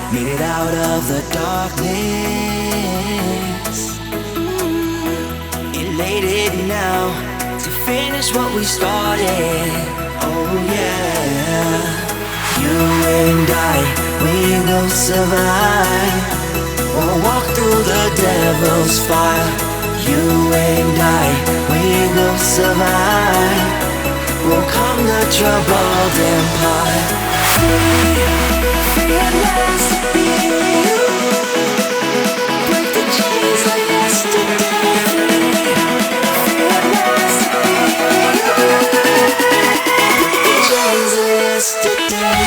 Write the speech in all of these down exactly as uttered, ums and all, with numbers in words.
made it out of the darkness. Elated now to finish what we started. Oh yeah. You and I, we will survive. We'll walk through the devil's fire. You and I, we will survive. We'll calm the troubled empire. Free, free at last to be you. Break the chains of yesterday. Free at last to be you. Break the chains of yesterday.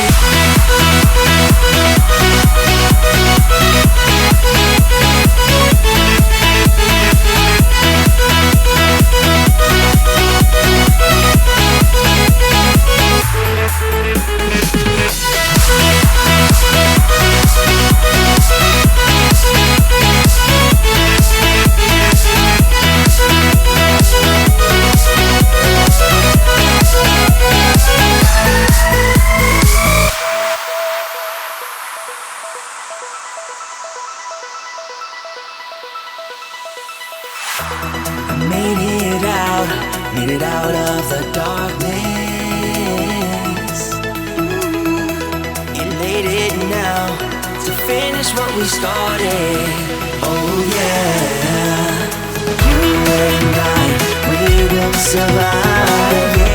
I made it out, made it out of the darkness. Elated now to finish what we started. Oh yeah. You and I, we will survive.